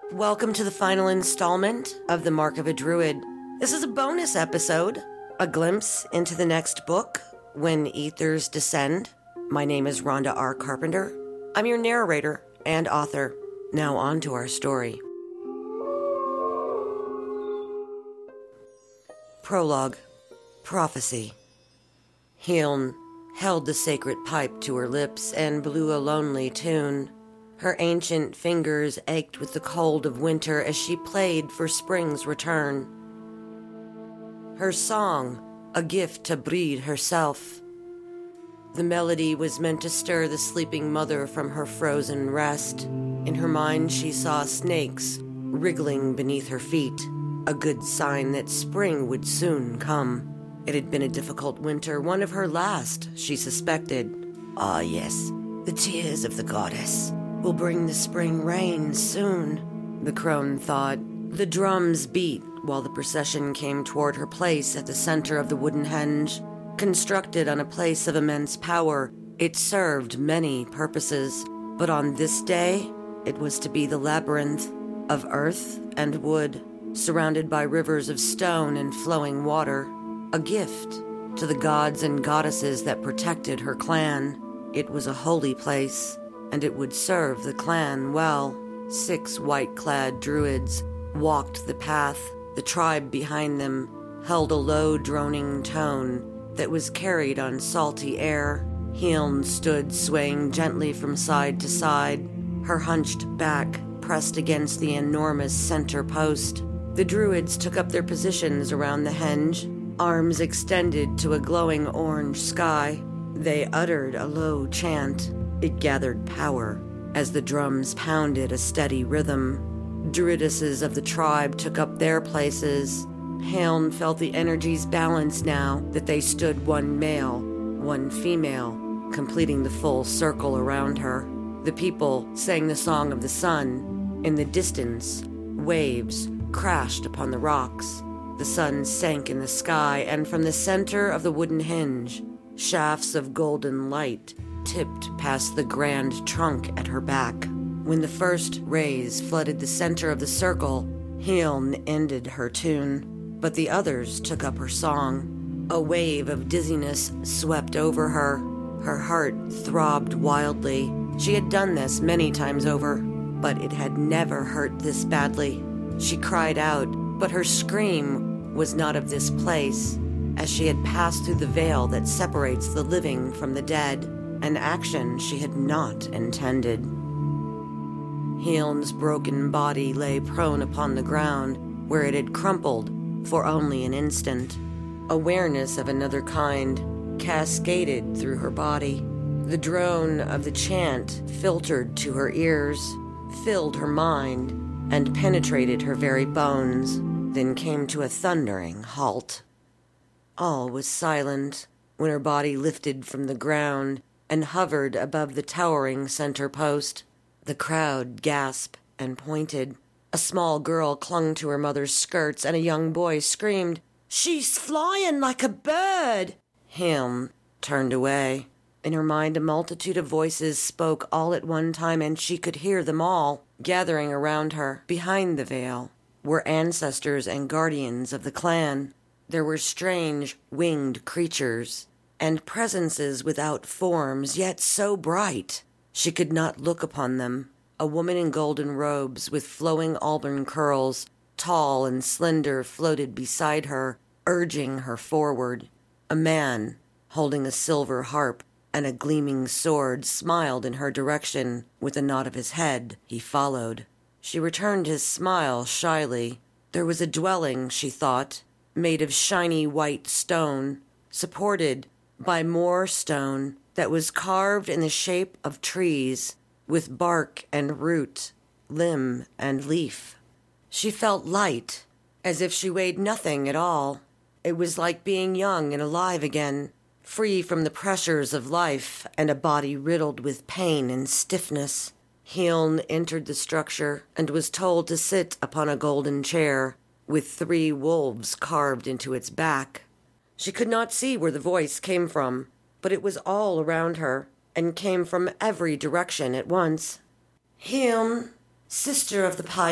Welcome to the final installment of The Mark of a Druid. This is a bonus episode, a glimpse into the next book, When Ethers Descend. My name is Rhonda R. Carpenter. I'm your narrator and author. Now on to our story. Prologue. Prophecy. Hiln held the sacred pipe to her lips and blew a lonely tune. Her ancient fingers ached with the cold of winter as she played for spring's return. Her song, a gift to Breed herself. The melody was meant to stir the sleeping mother from her frozen rest. In her mind she saw snakes wriggling beneath her feet, a good sign that spring would soon come. It had been a difficult winter, one of her last, she suspected. Ah, yes, the tears of the goddess will bring the spring rain soon, the crone thought. The drums beat while the procession came toward her place at the center of the wooden henge. Constructed on a place of immense power, it served many purposes, but on this day, it was to be the labyrinth of earth and wood, surrounded by rivers of stone and flowing water, a gift to the gods and goddesses that protected her clan. It was a holy place, and it would serve the clan well. 6 white-clad druids walked the path. The tribe behind them held a low, droning tone that was carried on salty air. Hiln stood swaying gently from side to side, her hunched back pressed against the enormous center post. The druids took up their positions around the henge, arms extended to a glowing orange sky. They uttered a low chant. It gathered power as the drums pounded a steady rhythm. Druidesses of the tribe took up their places. Hiln felt the energies balanced now that they stood one male, one female, completing the full circle around her. The people sang the song of the sun. In the distance, waves crashed upon the rocks. The sun sank in the sky, and from the center of the wooden hinge, shafts of golden light tipped past the grand trunk at her back. When the first rays flooded the center of the circle, Hiln ended her tune, but the others took up her song. A wave of dizziness swept over her. Her heart throbbed wildly. She had done this many times over, but it had never hurt this badly. She cried out, but her scream was not of this place, as she had passed through the veil that separates the living from the dead, an action she had not intended. Hiln's broken body lay prone upon the ground, where it had crumpled for only an instant. Awareness of another kind cascaded through her body. The drone of the chant filtered to her ears, filled her mind, and penetrated her very bones, then came to a thundering halt. All was silent when her body lifted from the ground and hovered above the towering center post. The crowd gasped and pointed. A small girl clung to her mother's skirts, and a young boy screamed, "She's flying like a bird!" Hiln turned away. In her mind, a multitude of voices spoke all at one time, and she could hear them all. Gathering around her, behind the veil, were ancestors and guardians of the clan. There were strange, winged creatures, and presences without forms, yet so bright she could not look upon them. A woman in golden robes with flowing auburn curls, tall and slender, floated beside her, urging her forward. A man, holding a silver harp and a gleaming sword, smiled in her direction. With a nod of his head, he followed. She returned his smile shyly. There was a dwelling, she thought, made of shiny white stone, supported by more stone that was carved in the shape of trees, with bark and root, limb and leaf. She felt light, as if she weighed nothing at all. It was like being young and alive again, free from the pressures of life and a body riddled with pain and stiffness. Hiln entered the structure and was told to sit upon a golden chair, with 3 wolves carved into its back. She could not see where the voice came from, but it was all around her, and came from every direction at once. "Hiln, sister of the pipe,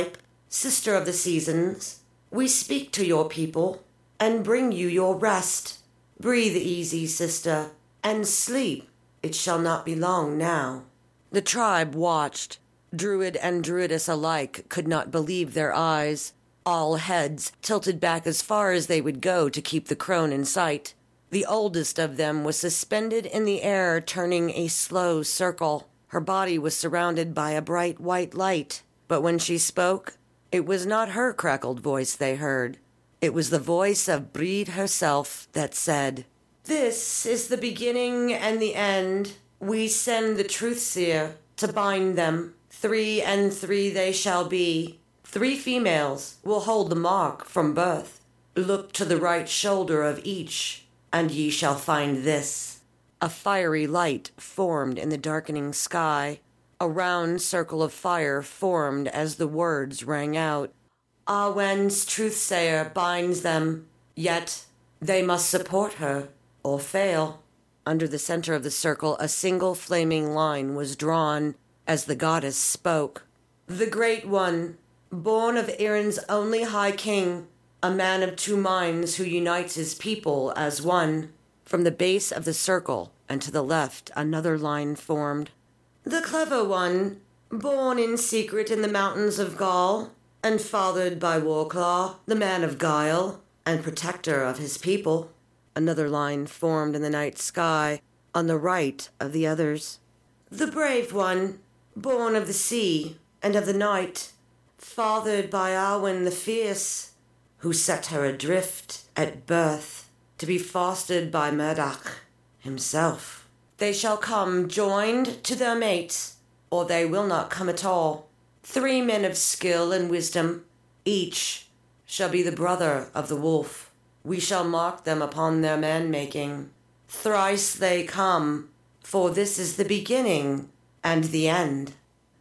Sister of the seasons, we speak to your people and bring you your rest. Breathe easy, sister, and sleep. It shall not be long now." The tribe watched. Druid and druidess alike could not believe their eyes, all heads tilted back as far as they would go to keep the crone in sight. The oldest of them was suspended in the air, turning a slow circle. Her body was surrounded by a bright white light, but when she spoke, it was not her crackled voice they heard. It was the voice of Breed herself that said, "This is the beginning and the end. We send the Truthseer to bind them. 3 and 3 they shall be. 3 females will hold the mark from birth. Look to the right shoulder of each, and ye shall find this." A fiery light formed in the darkening sky. A round circle of fire formed as the words rang out. "Awen's Truthsayer binds them, yet they must support her or fail." Under the center of the circle, a single flaming line was drawn as the goddess spoke. "The Great One, born of Erin's only High King, a man of 2 minds who unites his people as one." From the base of the circle and to the left, another line formed. "The Clever One, born in secret in the mountains of Gaul, and fathered by Warclaw, the man of guile, and protector of his people." Another line formed in the night sky on the right of the others. "The Brave One, born of the sea and of the night, fathered by Arwen the Fierce, who set her adrift at birth to be fostered by Murdoch himself. They shall come joined to their mates, or they will not come at all. 3 men of skill and wisdom, each shall be the brother of the wolf. We shall mark them upon their man-making. Thrice they come, for this is the beginning and the end."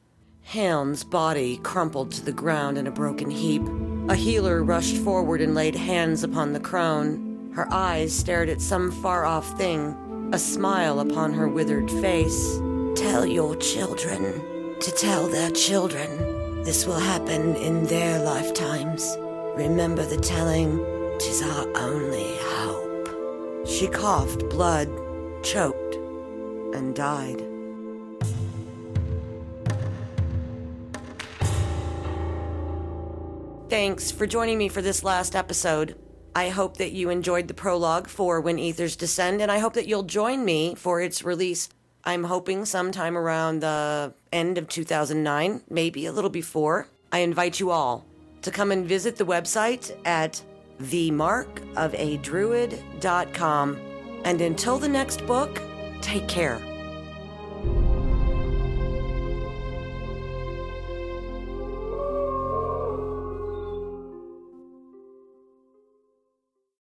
Helm's body crumpled to the ground in a broken heap. A healer rushed forward and laid hands upon the crone. Her eyes stared at some far-off thing, a smile upon her withered face. "Tell your children to tell their children. This will happen in their lifetimes. Remember the telling. 'Tis our only hope." She coughed blood, choked, and died. Thanks for joining me for this last episode. I hope that you enjoyed the prologue for When Ethers Descend, and I hope that you'll join me for its release. I'm hoping sometime around the end of 2009, maybe a little before. I invite you all to come and visit the website at themarkofadruid.com. And until the next book, take care.